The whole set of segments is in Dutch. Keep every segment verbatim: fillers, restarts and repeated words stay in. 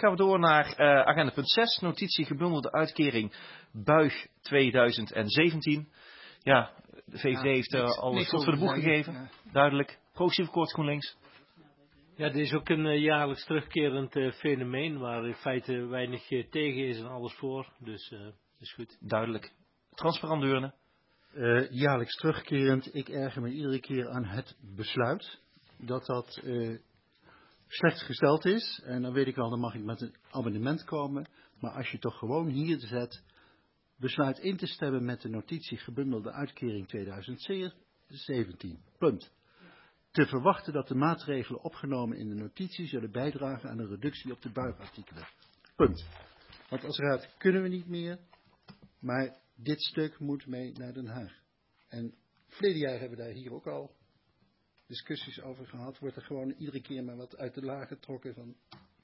gaan we door naar uh, agenda punt zes. Notitie gebundelde uitkering Buig tweeduizend zeventien. Ja, de V V D ja, heeft uh, al het schot voor de boeg gegeven. Ja. Duidelijk. Progressief akkoord GroenLinks. Ja, dit is ook een uh, jaarlijks terugkerend uh, fenomeen waar in feite weinig uh, tegen is en alles voor. Dus dat uh, is goed. Duidelijk. Transparant Deurne. Uh, jaarlijks terugkerend. Ik erger me iedere keer aan het besluit dat dat uh, slecht gesteld is. En dan weet ik wel, dan mag ik met een amendement komen. Maar als je toch gewoon hier zet, besluit in te stemmen met de notitie gebundelde uitkering tweeduizend zeventien. Punt. Te verwachten dat de maatregelen opgenomen in de notitie zullen bijdragen aan een reductie op de buigartikelen. Punt. Want als raad kunnen we niet meer, maar dit stuk moet mee naar Den Haag. En verleden jaar hebben we daar hier ook al discussies over gehad. Wordt er gewoon iedere keer maar wat uit de laag getrokken van.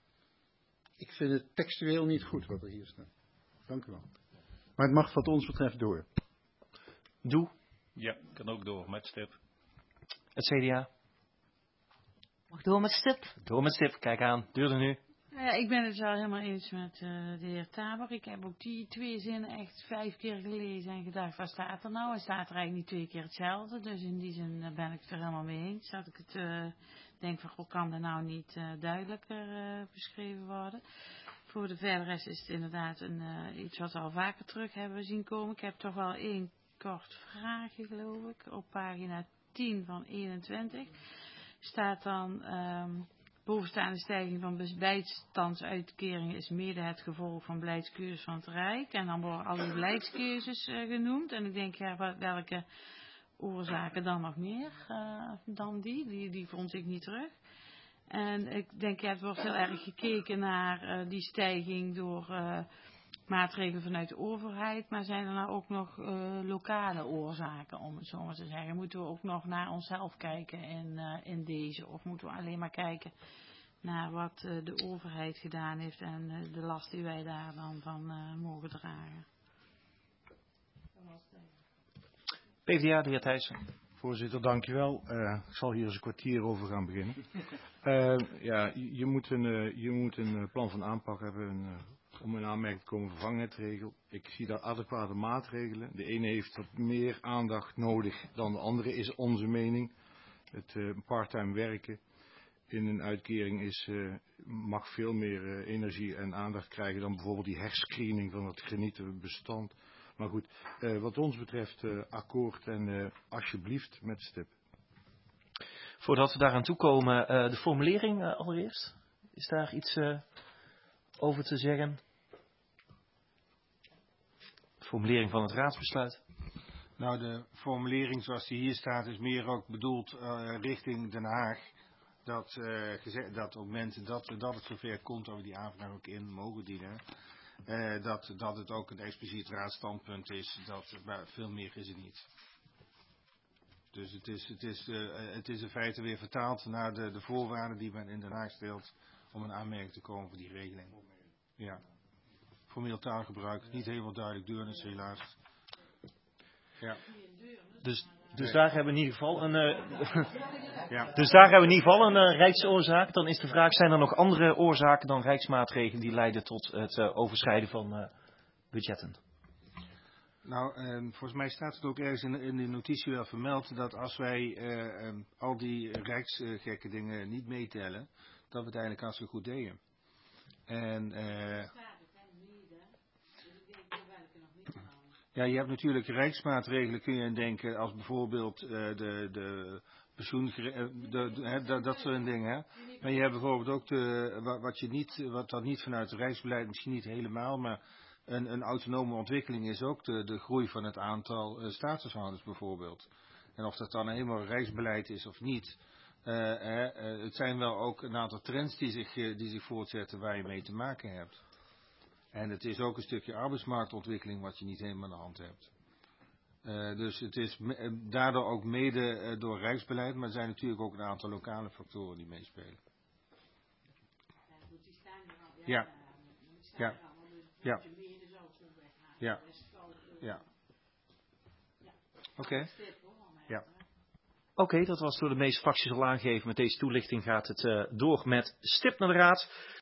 Ik vind het textueel niet goed wat er hier staat. Dank u wel. Maar het mag wat ons betreft door. Doe. Ja, kan ook door met stip. Het C D A. Mag door met stip. Door met stip, kijk aan. Duurde nu. Ja, ik ben het wel helemaal eens met uh, de heer Taber. Ik heb ook die twee zinnen echt vijf keer gelezen en gedacht, wat staat er nou? Er staat er eigenlijk niet twee keer hetzelfde. Dus in die zin uh, ben ik het er helemaal mee eens. Dat ik het uh, denk van, hoe kan er nou niet uh, duidelijker uh, beschreven worden? Voor de verder rest is het inderdaad een, uh, iets wat we al vaker terug hebben zien komen. Ik heb toch wel één kort vraagje, geloof ik. Op pagina tien van eenentwintig staat dan Um, bovenstaande stijging van bijstandsuitkeringen is mede het gevolg van beleidskeuzes van het Rijk. En dan worden al die beleidskeuzes uh, genoemd. En ik denk, ja, welke oorzaken dan nog meer uh, dan die? die? Die vond ik niet terug. En ik denk, ja, het wordt heel erg gekeken naar uh, die stijging door uh, maatregelen vanuit de overheid. Maar zijn er nou ook nog uh, lokale oorzaken, om het zo maar te zeggen? Moeten we ook nog naar onszelf kijken in, uh, in deze? Of moeten we alleen maar kijken naar wat uh, de overheid gedaan heeft en uh, de last die wij daar dan van uh, mogen dragen? P v d A, de heer Thijssen. Voorzitter, dankjewel. Uh, ik zal hier eens een kwartier over gaan beginnen. Uh, ja, je, je moet een, uh, je moet een plan van aanpak hebben een, uh, om in aanmerking te komen vervangenheidsregel. Ik zie daar adequate maatregelen. De ene heeft wat meer aandacht nodig dan de andere, is onze mening. Het uh, parttime werken in een uitkering is, uh, mag veel meer uh, energie en aandacht krijgen dan bijvoorbeeld die herscreening van het genieten bestand. Maar goed, uh, wat ons betreft uh, akkoord en uh, alsjeblieft met stip. Voordat we daaraan toekomen, uh, de formulering uh, allereerst. Is daar iets uh, over te zeggen? De formulering van het raadsbesluit. Nou, de formulering zoals die hier staat is meer ook bedoeld uh, richting Den Haag. Dat, uh, gezegd, dat op mensen dat, dat het zover komt dat we die aanvraag ook in mogen dienen. Uh, dat, dat het ook een expliciet raadstandpunt is. Dat maar veel meer is het niet. Dus het is, het is, uh, het is in feite weer vertaald naar de, de voorwaarden die men in Den Haag stelt om een aanmerking te komen voor die regeling. Ja. Formeel taalgebruik, niet helemaal duidelijk, Deurnes helaas. Ja. Dus, dus nee. daar hebben we in ieder geval een, uh, ja. dus daar hebben we in ieder geval een uh, rijksoorzaak. Dan is de vraag, zijn er nog andere oorzaken dan rijksmaatregelen die leiden tot het uh, overschrijden van uh, budgetten? Nou, um, volgens mij staat het ook ergens in, in de notitie wel vermeld dat als wij uh, um, al die rijksgekke uh, dingen niet meetellen, dat we het eigenlijk hartstikke goed deden. En uh, ja, je hebt natuurlijk rijksmaatregelen, kun je denken, als bijvoorbeeld uh, de, de pensioen, de, de, de, de, dat soort dingen. Hè? Maar je hebt bijvoorbeeld ook de, wat, wat je niet, wat dan niet vanuit het rijksbeleid, misschien niet helemaal, maar een, een autonome ontwikkeling is ook de, de groei van het aantal uh, statushouders bijvoorbeeld. En of dat dan helemaal rijksbeleid is of niet. Uh, uh, uh, het zijn wel ook een aantal trends die zich, uh, die zich voortzetten waar je mee te maken hebt. En het is ook een stukje arbeidsmarktontwikkeling wat je niet helemaal aan de hand hebt. Uh, dus het is me, daardoor ook mede uh, door rijksbeleid, maar er zijn natuurlijk ook een aantal lokale factoren die meespelen. Ja. Ja. Ja. Ja. Ja. Oké. Okay. Ja. Oké, okay, dat was door de meeste fracties al aangegeven. Met deze toelichting gaat het uh, door met stip naar de raad.